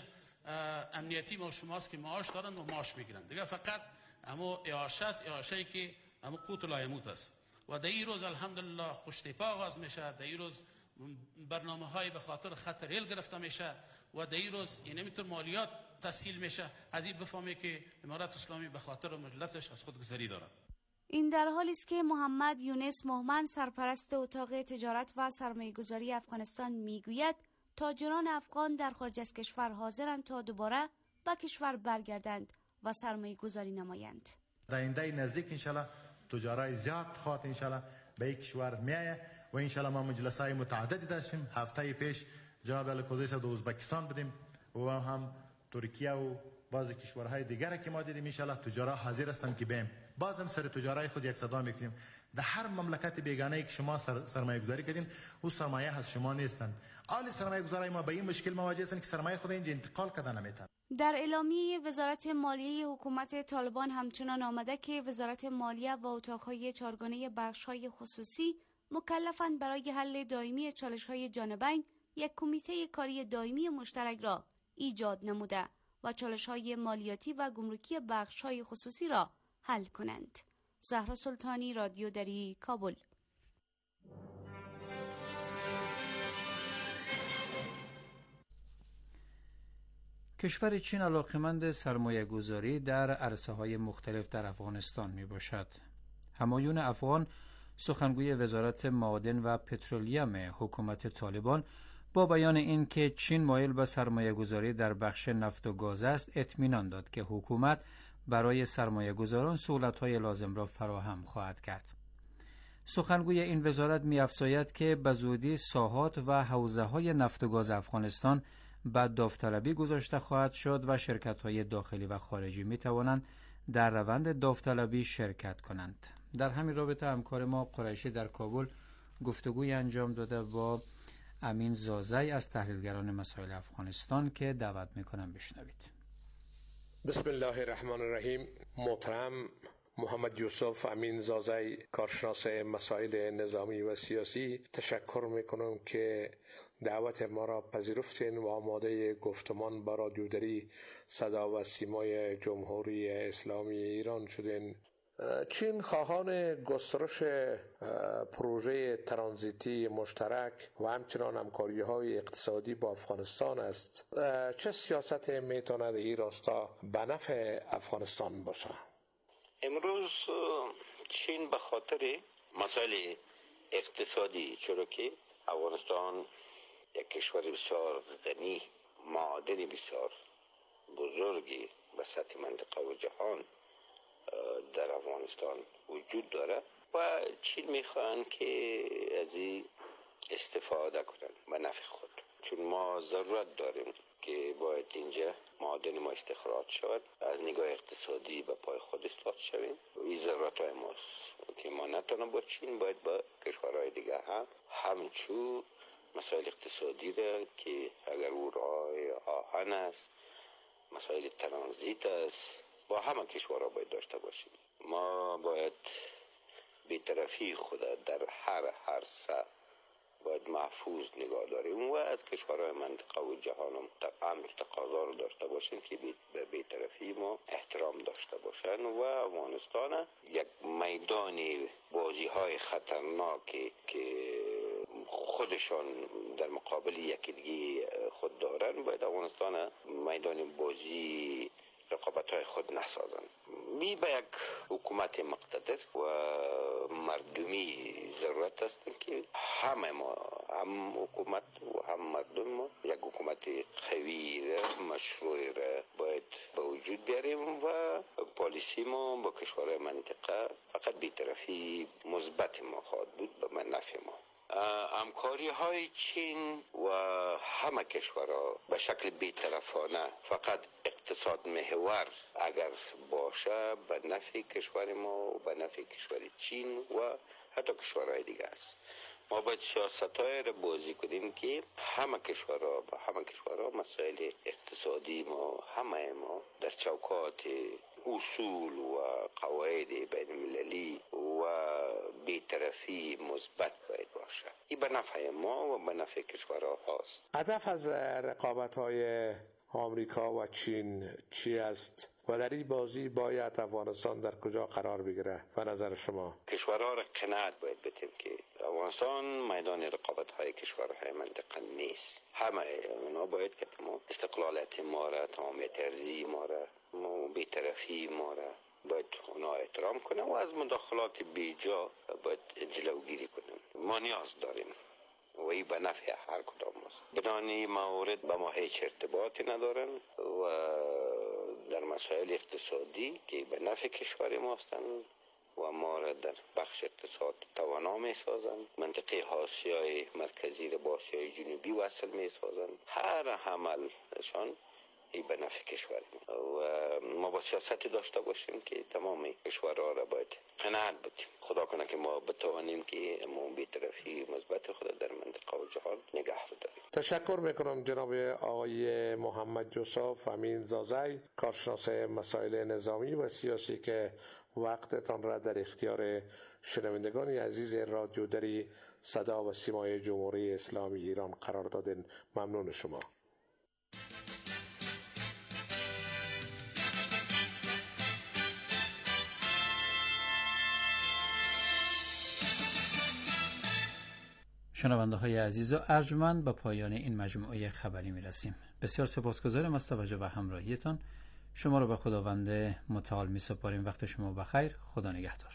[SPEAKER 6] امنیتی ما شماست که معاش دارن و معاش میگیرن. دیگه فقط اما اعاشه است، اعاشه‌ای که اما قوت لا یموت است. و در این روز الحمدلله پشت پا آغاز میشه، در این روز برنامه های به خاطر خط ریل گرفته میشه و در این روز این نمیتون مالیات تسهیل میشه. از این بفهمه که امارت اسلامی به خاطر ملتش از خود گذری داره.
[SPEAKER 8] این در حالی است که محمد یونس مهمن سرپرست اتاق تجارت و سرمایه‌گذاری افغانستان میگوید تاجران افغان در خارج از کشور حاضرند تا دوباره به کشور برگردند و سرمایه‌گذاری نمایند.
[SPEAKER 18] در آینده نزدیک انشالله تجارای زیاد خواهد انشالله به این کشور میایه و انشالله ما مجلسای متعددی داشتیم. هفته پیش جناب الکوزیس در ازبکستان بدیم و هم ترکیه و بعضی کشورهای دیگر که ما دیدیم انشالله تجارا حاضر هستند که بیم بازم سر تجارای خود یک صدا میکنیم. در هر مملکت بیگانه که شما سر سرمایه گذاری کردین او سرمایه از شما نیستند. آل سرمایه گذارای ما به این مشکل مواجه هستند که سرمایه خود اینجا انتقال کردن نمیتن.
[SPEAKER 8] در اعلامیه وزارت مالیه حکومت طالبان همچنان آمده که وزارت مالیه و اتاقهای چهارگانه بخش‌های خصوصی مکلفند برای حل دائمی چالش‌های جانبین یک کمیته کاری دائمی مشترک را ایجاد نموده و چالش‌های مالیاتی و گمرکی بخش‌های خصوصی را حل کنند. زهرا سلطانی، رادیو دری، کابل.
[SPEAKER 15] کشور چین علاقمند سرمایه گذاری در عرصه‌های مختلف در افغانستان می باشد. همایون افغان، سخنگوی وزارت معادن و پترولیم حکومت طالبان، با بیان این که چین مایل به سرمایه گذاری در بخش نفت و گاز است، اطمینان داد که حکومت برای سرمایه گذاران سهولت‌های لازم را فراهم خواهد کرد. سخنگوی این وزارت می افزاید که به زودی ساحات و حوزه‌های نفت و گاز افغانستان به داوطلبی گذاشته خواهد شد و شرکت‌های داخلی و خارجی می توانند در روند داوطلبی شرکت کنند. در همین رابطه همکار ما قریشی در کابل گفتگوی انجام داده با امین زازی از تحلیلگران مسائل افغانستان که دعوت میکنم بشنوید.
[SPEAKER 12] بسم الله الرحمن الرحیم. محترم محمد یوسف امین زازی، کارشناس مسائل نظامی و سیاسی، تشکر میکنم که دعوت ما را پذیرفتین و آماده گفتمان با رادیودری صدا و سیمای جمهوری اسلامی ایران شدین. چین خواهان گسترش پروژه ترانزیتی مشترک و همچنان همکاری‌های اقتصادی با افغانستان است. چه سیاست میتواند این راستا به نفع افغانستان باشه؟
[SPEAKER 19] امروز چین به خاطر مسائل اقتصادی، چرا که افغانستان یک کشور بسیار غنی، معادن بسیار بزرگی به سطح منطقه و جهان در افغانستان وجود داره و چین میخوان که از این استفاده کنن به نفع خود، چون ما ضرورت داریم که باید اینجا معادن ما استخراج شود، از نگاه اقتصادی به پای خود استاد شویم. این ضرورت های ماست که ما نتانه با چین، باید با کشورهای دیگه هم همچون مسائل اقتصادی را که اگر او راه آهن است، مسائل ترانزیت است، با همه کشورها باید داشته باشیم. ما باید بی‌طرفی خود در هر هر سه باید محفوظ نگاه داریم و از کشورهای منطقه و جهان هم تقاضا رو داشته باشیم که به بی‌طرفی ما احترام داشته باشن و افغانستان یک میدان بازی های خطرناکی که خودشان در مقابل یکی دیگه خود دارن، باید افغانستان میدان بازی رقابت های خود نسازن. می به یک حکومت مقتدر و مردمی ضرورت است که همه ما، هم حکومت و هم مردم ما، یک حکومت قوی را مشروع را باید به وجود بیاریم و پالیسی ما با کشورهای منطقه فقط بی‌طرفی مثبت ما خواهد بود به منافع ما. همکاری های چین و همه کشورها به شکل بی‌طرفانه فقط اقتصاد محور اگر باشه به نفع کشور ما و به نفع کشور چین و حتی کشورهای دیگه است. ما باید سیاست‌های را بازی کنیم که همه کشورها با همه کشورها مسائل اقتصادی ما، همه ما در چوکات اصول و قواعد بین المللی و بی‌طرفی مثبت باید باشه. این به نفع ما و به نفع کشورها هاست.
[SPEAKER 12] هدف از رقابت‌های آمریکا و چین چی است و در این بازی باید افغانستان در کجا قرار بگیره به نظر شما؟
[SPEAKER 19] کشورها را قناعت باید بدیم که افغانستان میدان رقابت های کشورهای منطقه نیست. همه اونا باید که ما استقلالیت ما را، تمامیت ارضی ما را، بی‌طرفی ما را باید اونا احترام کنه و از مداخلات بیجا باید جلوگیری کنیم. ما نیاز داریم و این به نفع هر کدام است. بدان موارد به ما هیچ ارتباطی ندارن و در مسائل اقتصادی که به نفع کشور ما هستند و ما را در بخش اقتصاد توانا می سازند، منطقه آسیای مرکزی را با آسیای جنوبی وصل می سازند. هر عملشان ای به نفع کشور و ما با سیاستی داشته باشیم که تمام کشورها را باید قناعت بدیم. خدا کنه که ما بتوانیم که ما بی‌طرفی مثبت خود در منطقه و جهان نگه بداریم.
[SPEAKER 12] تشکر میکنم جناب آقای محمد یوسف امین زازی، کارشناس مسائل نظامی و سیاسی که وقتتان را در اختیار شنوندگان عزیز رادیو دری صدا و سیمای جمهوری اسلامی ایران قرار دادن. ممنون شما.
[SPEAKER 15] شنونده های عزیز و ارجمند، به پایان این مجموعه خبری می رسیم. بسیار سپاسگزارم از توجه و همراهیتان. شما را به خداوند متعال می سپاریم. وقت شما بخیر. خدا نگهدار.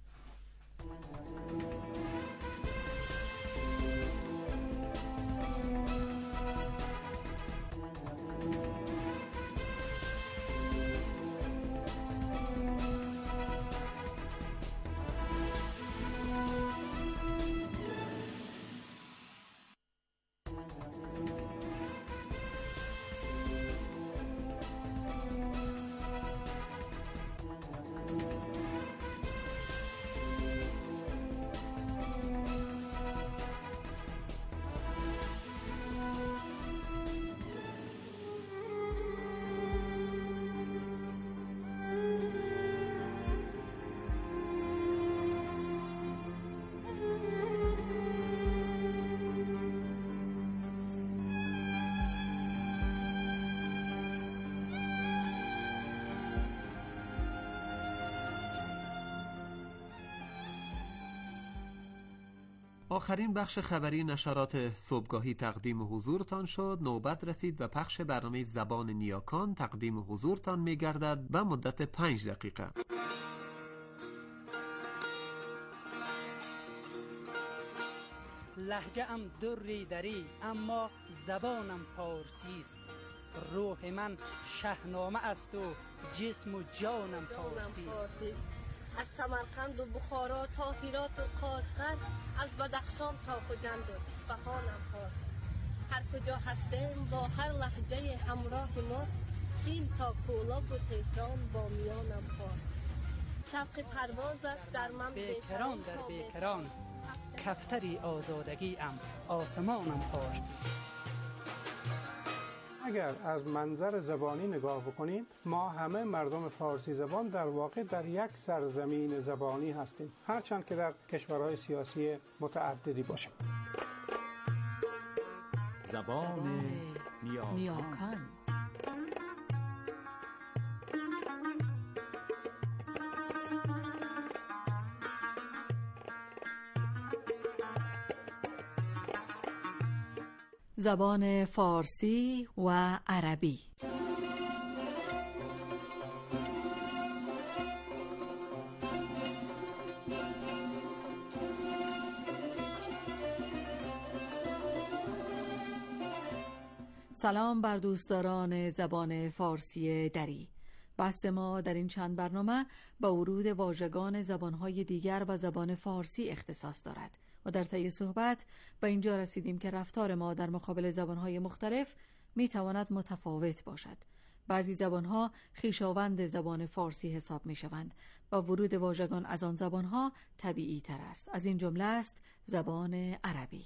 [SPEAKER 15] آخرین بخش خبری نشرات صبحگاهی تقدیم حضورتان شد. نوبت رسید به پخش برنامه زبان نیاکان. تقدیم حضورتان می گردد به مدت پنج دقیقه.
[SPEAKER 20] لهجه ام دری دری اما زبانم پارسی است. روح من شهنامه است و جسم و جانم پارسی است.
[SPEAKER 21] از سمرقند و بخارا تا هرات و قاصر، از بدخشان تا خجند و اصفهانم پارسی. هر کجا هستیم با هر لحجه همراه ماست. سین تا کولا و تهران با میانم خواست. شوق پرواز است در من
[SPEAKER 20] بیکران در بیکران، کفتری آزادگی ام آسمانم پارس.
[SPEAKER 1] اگر از منظر زبانی نگاه بکنیم، ما همه مردم فارسی زبان در واقع در یک سرزمین زبانی هستیم، هرچند که در کشورهای سیاسی متعددی باشیم.
[SPEAKER 22] زبان نیاکان.
[SPEAKER 23] زبان فارسی و عربی. سلام بر دوستداران زبان فارسی دری. بحث ما در این چند برنامه با ورود واژگان زبانهای دیگر و زبان فارسی اختصاص دارد و در طی صحبت به اینجا رسیدیم که رفتار ما در مقابل زبانهای مختلف می تواند متفاوت باشد. بعضی زبانها خویشاوند زبان فارسی حساب می شوند و ورود واژگان از آن زبانها طبیعی تر است. از این جمله است زبان عربی.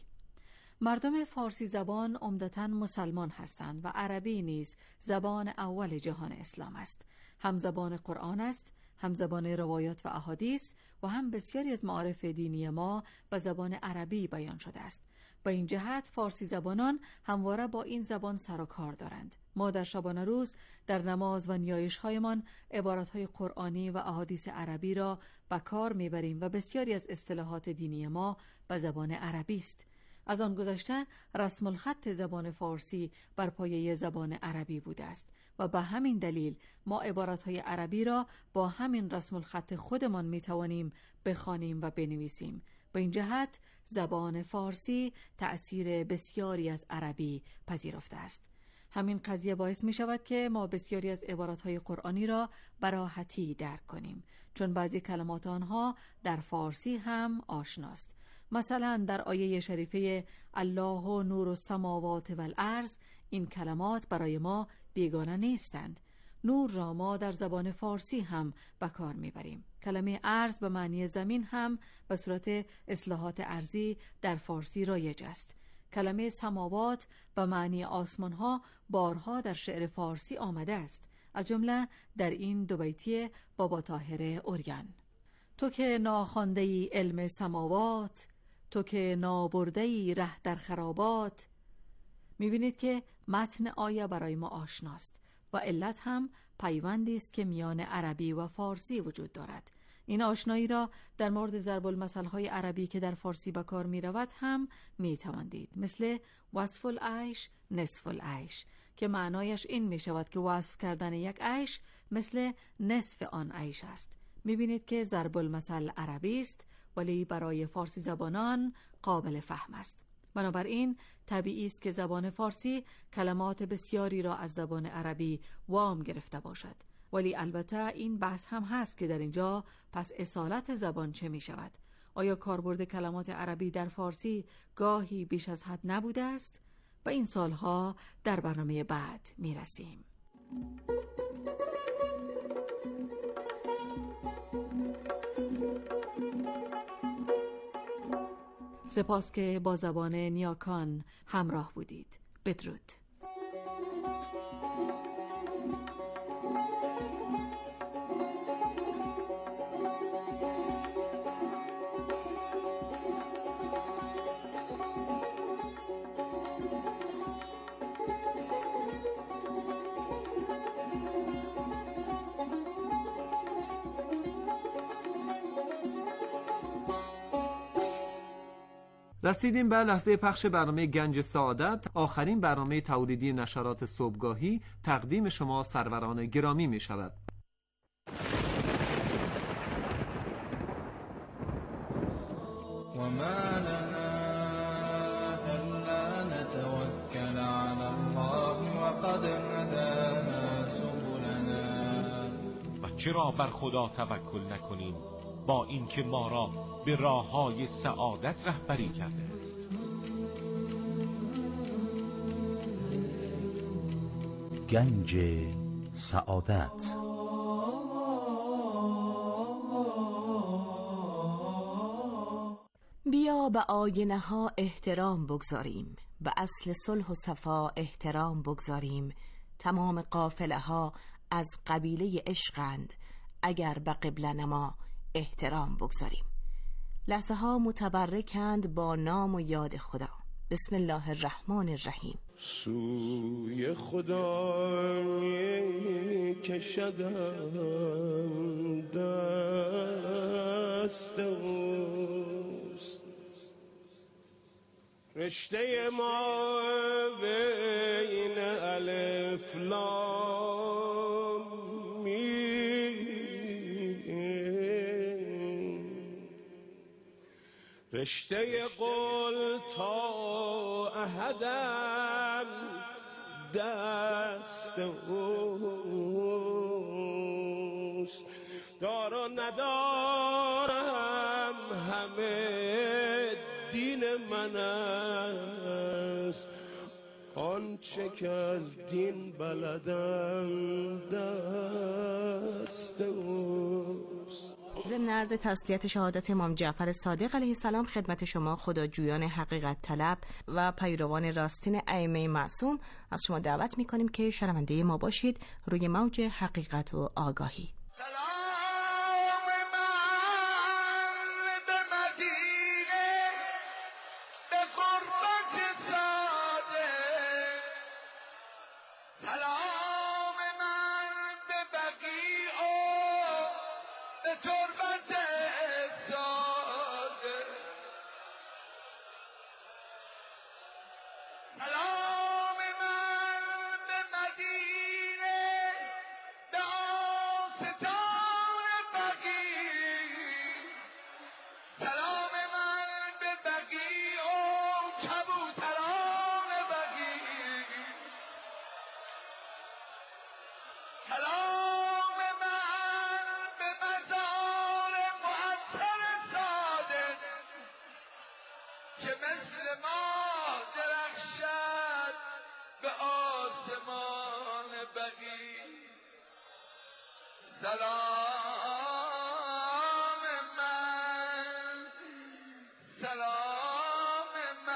[SPEAKER 23] مردم فارسی زبان عمدتاً مسلمان هستند و عربی نیز زبان اول جهان اسلام است. هم زبان قرآن است، هم زبان روایات و احادیث و هم بسیاری از معارف دینی ما به زبان عربی بیان شده است. با این جهت فارسی زبانان همواره با این زبان سر و کار دارند. ما در شبانه روز در نماز و نیایش‌هایمان عبارت‌های قرآنی و احادیث عربی را به کار می‌بریم و بسیاری از اصطلاحات دینی ما به زبان عربی است. از آن گذشته رسم الخط زبان فارسی بر پایه زبان عربی بوده است و به همین دلیل ما عبارت‌های عربی را با همین رسم الخط خودمان می‌توانیم بخوانیم و بنویسیم. به این جهت زبان فارسی تأثیر بسیاری از عربی پذیرفته است. همین قضیه باعث می شود که ما بسیاری از عبارت‌های قرآنی را به راحتی درک کنیم، چون بعضی کلمات آنها در فارسی هم آشناست. مثلا در آیه شریفه الله نور السماوات والارض این کلمات برای ما بیگانه نیستند. نور را ما در زبان فارسی هم به کار میبریم. کلمه ارض به معنی زمین هم به صورت اصطلاحات ارضی در فارسی رایج است. کلمه سماوات به معنی آسمان ها بارها در شعر فارسی آمده است، از جمله در این دو بیتی بابا طاهر عریان: تو که ناخوانده ای علم سماوات، تو که نابرده ای ره در خرابات. میبینید که متن آیه برای ما آشناست و علت هم پیوندی است که میان عربی و فارسی وجود دارد. این آشنایی را در مورد ضرب المثل‌های عربی که در فارسی به کار می‌رود هم می‌توانید، مثل وصف العیش نصف العیش که معنایش این می‌شود که وصف کردن یک عیش مثل نصف آن عیش است. می‌بینید که ضرب المثل عربی است ولی برای فارسی زبانان قابل فهم است. بنابراین طبیعی است که زبان فارسی کلمات بسیاری را از زبان عربی وام گرفته باشد. ولی البته این بحث هم هست که در اینجا پس اصالت زبان چه می شود؟ آیا کاربرد کلمات عربی در فارسی گاهی بیش از حد نبوده است؟ و این سالها در برنامه بعد می رسیم. سپاس که با زبان نیاکان همراه بودید. بدرود.
[SPEAKER 7] رسیدیم به لحظه پخش برنامه گنج سعادت، آخرین برنامه تولیدی نشرات صبحگاهی تقدیم شما سروران گرامی می شود.
[SPEAKER 24] و ما لنا الا نتوکل علی الله و قد هدانا سبلنا.
[SPEAKER 25] و چرا بر خدا توکل نکنیم با اینکه ما را به راههای سعادت رهبری کرده است؟
[SPEAKER 2] گنج سعادت.
[SPEAKER 3] بیا به آینه ها احترام بگذاریم، به اصل صلح و صفا احترام بگذاریم. تمام قافله ها از قبیله عشقند، اگر به قبله نما احترام بگذاریم. لحظه ها متبرکند با نام و یاد خدا. بسم الله الرحمن الرحیم.
[SPEAKER 4] سوی خدا می کشدم دست اوست، رشته ما بین الف لام میم، رشته قل تا احدم دست اوست. دار و ندارم همه دین من است، آنچه که از دین بلدم دست اوست.
[SPEAKER 3] ضمن عرض تسلیت شهادت امام جعفر صادق علیه السلام خدمت شما خداجویان حقیقت طلب و پیروان راستین ائمه معصوم از شما دعوت می‌کنیم که شنونده ما باشید روی موج حقیقت و آگاهی.
[SPEAKER 4] سلام من، سلام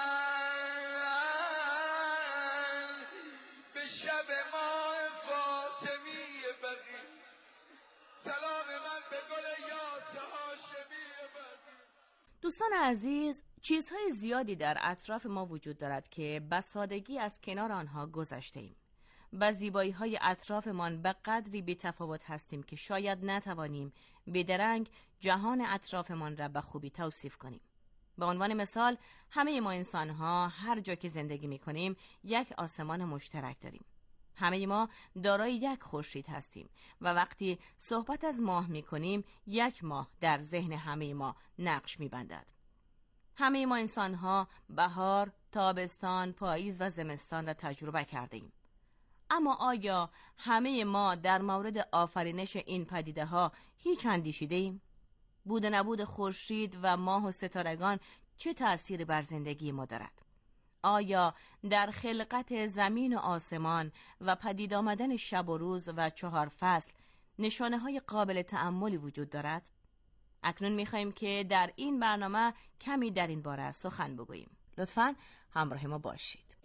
[SPEAKER 4] من به شب ماه فاطمی بقی، سلام من به گل یاس هاشمی بقی.
[SPEAKER 3] دوستان عزیز، چیزهای زیادی در اطراف ما وجود دارد که به سادگی از کنار آنها گذشته ایم. با زیبایی‌های اطرافمان به قدری بی‌تفاوت هستیم که شاید نتوانیم بی‌درنگ جهان اطرافمان را به خوبی توصیف کنیم. به عنوان مثال، همه ما انسان‌ها هر جا که زندگی می‌کنیم یک آسمان مشترک داریم. همه ما دارای یک خورشید هستیم و وقتی صحبت از ماه می‌کنیم، یک ماه در ذهن همه ما نقش می‌بندد. همه ما انسان‌ها بهار، تابستان، پاییز و زمستان را تجربه کردیم. اما آیا همه ما در مورد آفرینش این پدیده ها هیچ اندیشیده ایم؟ بود و نبود خورشید و ماه و ستارگان چه تأثیری بر زندگی ما دارد؟ آیا در خلقت زمین و آسمان و پدید آمدن شب و روز و چهار فصل نشانه های قابل تأملی وجود دارد؟ اکنون می‌خواهیم که در این برنامه کمی در این باره سخن بگوییم. لطفاً همراه ما باشید.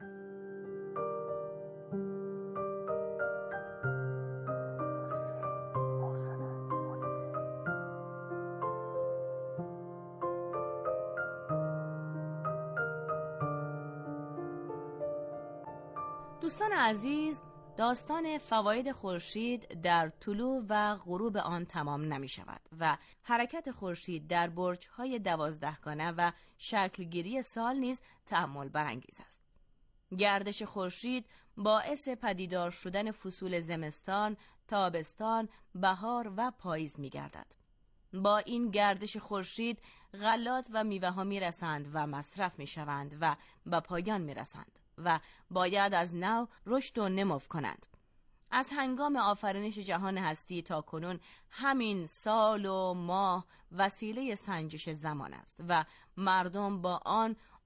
[SPEAKER 3] دوستان عزیز، داستان فواید خورشید در طلوع و غروب آن تمام نمی شود و حرکت خورشید در برج‌های دوازدهگانه و شکلگیری سال نیز تأمل برانگیز است. گردش خورشید باعث پدیدار شدن فصول زمستان، تابستان، بهار و پاییز می گردد. با این گردش خورشید غلات و میوه ها می رسند و مصرف می شوند و به پایان می رسند و باید از نو رشد و نمو کنند. از هنگام آفرینش جهان هستی تا کنون همین سال و ماه وسیله سنجش زمان است و مردم با آن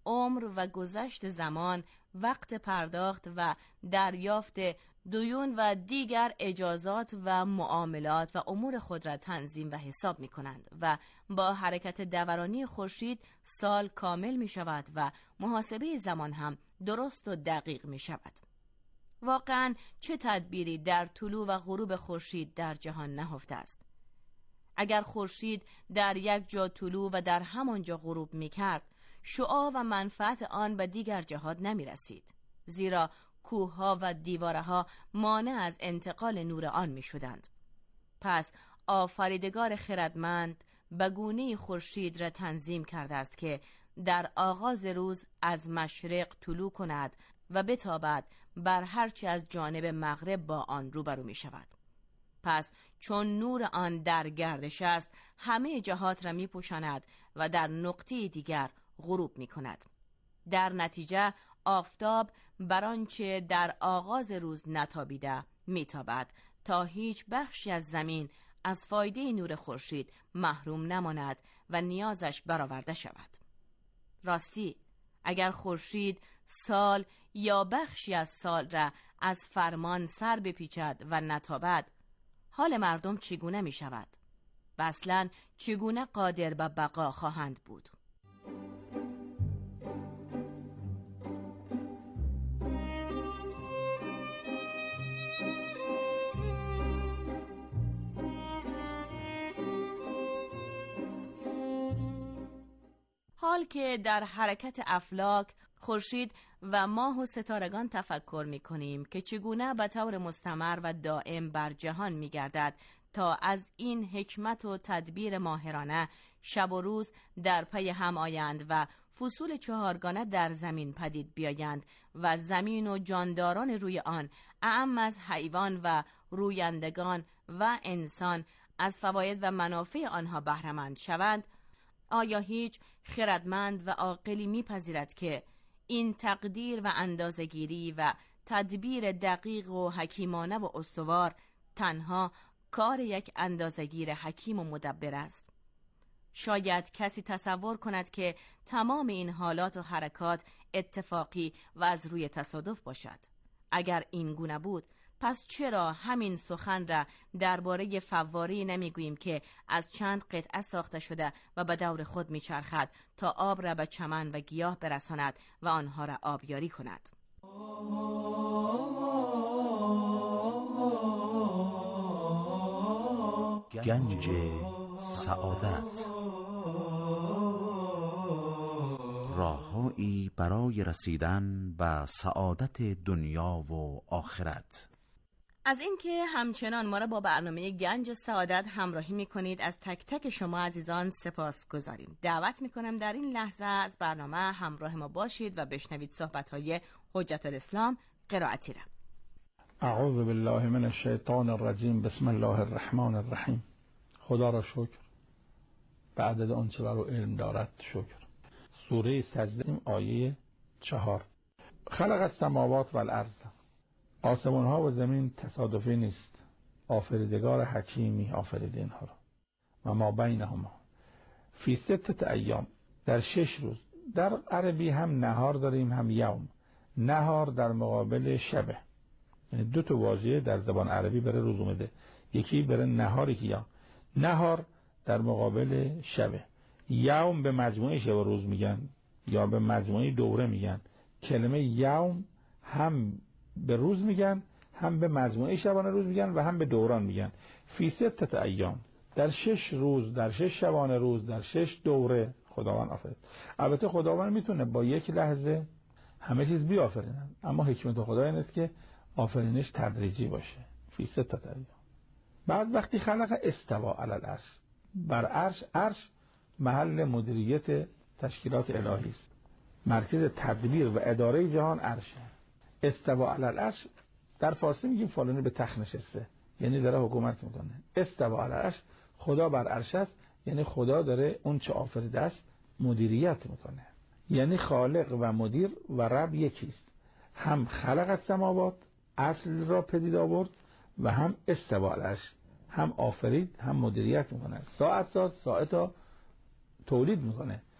[SPEAKER 3] عمر و گذشت زمان، وقت پرداخت و دریافت دیون و دیگر اجازات و معاملات و امور خود را تنظیم و حساب می کنند و با حرکت دورانی خورشید سال کامل می شود و محاسبه زمان هم درست و دقیق می شود. واقعاً چه تدبیری در طلوع و غروب خورشید در جهان نهفته است؟ اگر خورشید در یک جا طلوع و در همان جا غروب می کرد، شعاع و منفعت آن به دیگر جهات نمی رسید، زیرا کوه‌ها و دیوارها مانع از انتقال نور آن می شدند. پس آفریدگار خردمند به گونه‌ای خورشید را تنظیم کرده است که در آغاز روز از مشرق طلوع کند و بتابد بر هرچی از جانب مغرب با آن روبرو می شود. پس چون نور آن در گردش است، همه جهات را می پوشاند و در نقطه دیگر غروب می کند. در نتیجه آفتاب بر آنچه در آغاز روز نتابیده میتابد تا هیچ بخشی از زمین از فایده نور خورشید محروم نماند و نیازش برآورده شود. راستی اگر خورشید سال یا بخشی از سال را از فرمان سر بپیچد و نتابد، حال مردم چگونه می شود؟ و اصلاً چگونه قادر به بقا خواهند بود؟ حال که در حرکت افلاک خورشید و ماه و ستارگان تفکر می کنیم که چگونه به طور مستمر و دائم بر جهان می گردد تا از این حکمت و تدبیر ماهرانه شب و روز در پی هم آیند و فصول چهارگانه در زمین پدید بیایند و زمین و جانداران روی آن اعم از حیوان و رویندگان و انسان از فواید و منافع آنها بهره‌مند شوند، آیا هیچ خردمند و عاقلی میپذیرد که این تقدیر و اندازه‌گیری و تدبیر دقیق و حکیمانه و استوار تنها کار یک اندازه‌گیر حکیم و مدبر است؟ شاید کسی تصور کند که تمام این حالات و حرکات اتفاقی و از روی تصادف باشد. اگر این گونه بود، پس چرا همین سخن را درباره فواری نمیگوییم که از چند قطعه ساخته شده و به دور خود میچرخد تا آب را به چمن و گیاه برساند و آنها را آبیاری کند؟
[SPEAKER 2] گنج سعادت، راههایی برای رسیدن به سعادت دنیا و آخرت.
[SPEAKER 3] از اینکه همچنان ما را با برنامه گنج سعادت همراهی می‌کنید از تک تک شما عزیزان سپاس گذاریم. دعوت می‌کنم در این لحظه از برنامه همراه ما باشید و بشنوید صحبت‌های حجت الاسلام قرائتی را.
[SPEAKER 5] اعوذ بالله من الشیطان الرجیم. بسم الله الرحمن الرحیم. خدا را شکر به عدد آنچه بر او علم دارد شکر. سوره سجده آیه چهار. خلق السماوات والارض. آسمان ها و زمین تصادفی نیست، آفریدگار حکیمی آفریده اینها را. و ما بینهما فی ستت ایام، در شش روز. در عربی هم نهار داریم هم یوم. نهار در مقابل شبه، یعنی دو تا واژه در زبان عربی برای روز اومده، یکی برای نهار یکی یوم. نهار در مقابل شبه. یوم به مجموعه شب و روز میگن یا به مجموعه دوره میگن. کلمه یوم هم به روز میگن، هم به مجموعه شبانه روز میگن و هم به دوران میگن. فی ستت ایام، در شش روز، در شش شبانه روز، در شش دوره خداوند آفرید. البته خداوند میتونه با یک لحظه همه چیز بیافرینه، اما حکمت خدا این است که آفرینش تدریجی باشه. فی ستت ایام. بعد وقتی خلق استوا علی العرش، بر عرش، عرش محل مدیریت تشکیلات الهی است، مرکز تدبیر و اداره جهان عرشه. استوا علی العرش در فارسی میگیم فلانی به تخت نشسته، یعنی داره حکومت میکنه. استوا علی العرش، خدا بر عرش است، یعنی خدا داره اون چه آفریده است مدیریت میکنه. یعنی خالق و مدیر و رب یکیست. هم خلق السماوات، اصل را پدید آورد، و هم استوا علی العرش، هم آفرید هم مدیریت میکنه. ساعت ساعت ساعت ها تولید میکنه.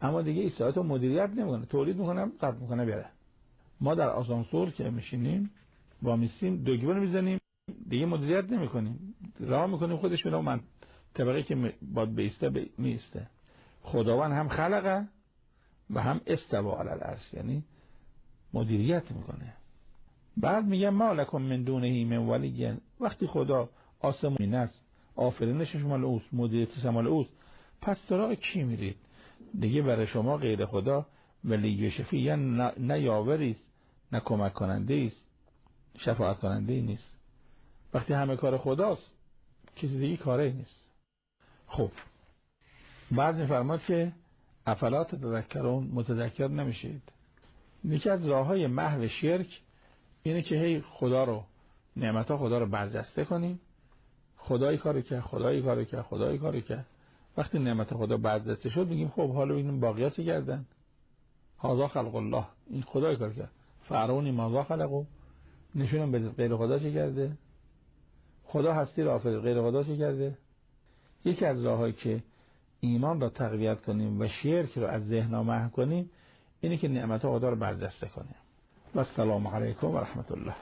[SPEAKER 5] اما دیگه ایستادات رو مدیریت نمیکنه، تولید میکنه، ضبط میکنه بره. ما در آسانسور که میشینیم با میسیم دوگیبون میزنیم، دیگه مدیریت نمیکنیم، راه میکنیم خودش میره من طبقه که باید بیسته میسته. خداوند هم خلقه و هم استوا علی العرش، یعنی مدیریت میکنه. بعد میگه ما لکم من دونه من ولی، وقتی خدا آسمون است، آفرینشش مال اوست، مدیریتش مال اوست، پس سراغ کی میرید؟ دیگه برای شما غیر خدا ولی شفیع نه, نه یاوری است، نه کمک کننده است، شفاعت کننده نیست. وقتی همه کار خداست کسی دیگه کاری نیست. خب بعد میفرماد که افلا تذکرون، متذکر نمیشید. یکی از راههای محو شرک اینه که هی خدا رو، نعمتها خدا رو برجسته کنیم. خدای کاری که خدای کاری که خدای کاری که وقتی نعمت خدا برجسته شد میگیم خب حالا ببینیم باقیات چه کردن. هذا خلق الله، این خدای کار کرد. فرعونی ماذا خلقو، نشونم بده غیر خدا چه کرده. خدا هستی رو آفرید، غیر خدا چه کرده. یکی از راهایی که ایمان را تقویت کنیم و شرک رو از ذهن محو کنیم اینه که نعمت خدا رو برجسته کنیم. و السلام علیکم و رحمت الله.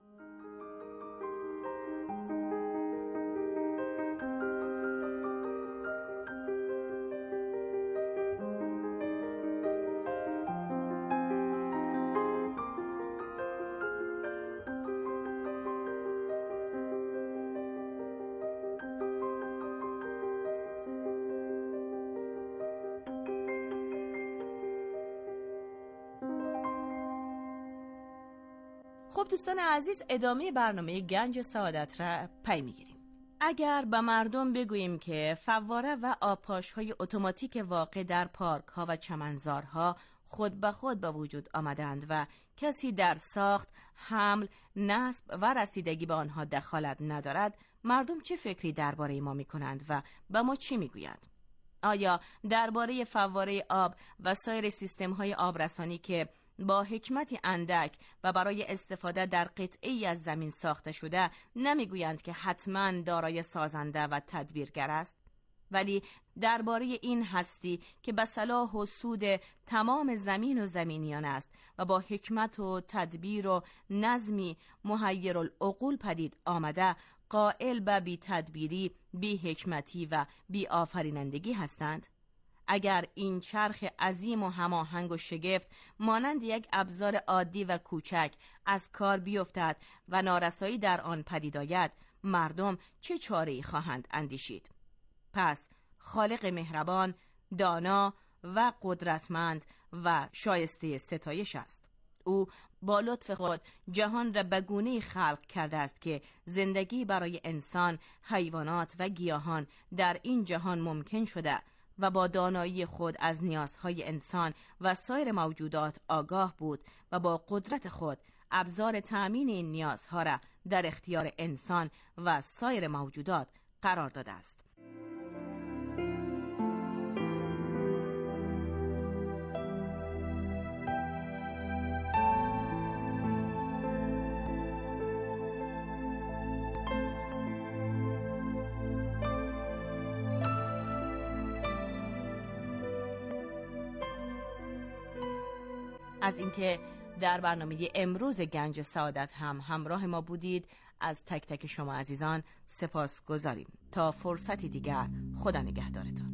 [SPEAKER 3] خب دوستان عزیز، ادامه برنامه گنج سعادت را پی میگیریم. اگر به مردم بگوییم که فواره و آبپاش‌های اتوماتیک واقع در پارک‌ها و چمنزارها خود به خود به وجود آمدند و کسی در ساخت، حمل، نصب و رسیدگی به آنها دخالت ندارد، مردم چه فکری درباره ما می‌کنند و به ما چی می‌گویند؟ آیا درباره فواره آب و سایر سیستم‌های آبرسانی که با حکمتی اندک و برای استفاده در قطعه‌ای از زمین ساخته شده نمیگویند که حتما دارای سازنده و تدبیرگر است؟ ولی درباره این هستی که به صلاح و سود تمام زمین و زمینیان است و با حکمت و تدبیر و نظمی محیر العقول پدید آمده، قائل به بی تدبیری، بی حکمتی و بی آفرینندگی هستند؟ اگر این چرخ عظیم و هماهنگ و شگفت مانند یک ابزار عادی و کوچک از کار بیفتد و نارسایی در آن پدید آید، مردم چه چاره‌ای خواهند اندیشید؟ پس خالق مهربان، دانا و قدرتمند و شایسته ستایش است. او با لطف خود جهان را به گونه‌ای خلق کرده است که زندگی برای انسان، حیوانات و گیاهان در این جهان ممکن شده و با دانایی خود از نیازهای انسان و سایر موجودات آگاه بود و با قدرت خود ابزار تأمین این نیازها را در اختیار انسان و سایر موجودات قرار داده است. از اینکه در برنامه امروز گنج سعادت هم همراه ما بودید از تک تک شما عزیزان سپاس گذاریم. تا فرصتی دیگر، خدا نگهدارتان.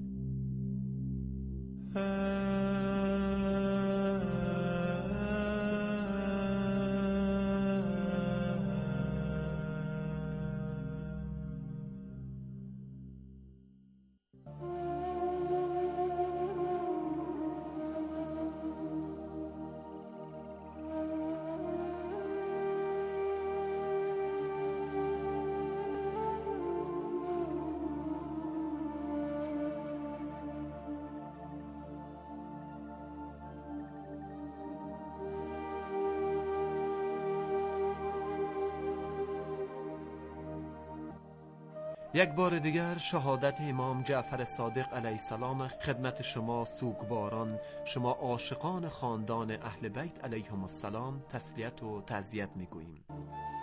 [SPEAKER 7] یک بار دیگر شهادت امام جعفر صادق علیه السلام خدمت شما سوگواران، شما عاشقان خاندان اهل بیت علیهم السلام تسلیت و تعزیت میگوییم.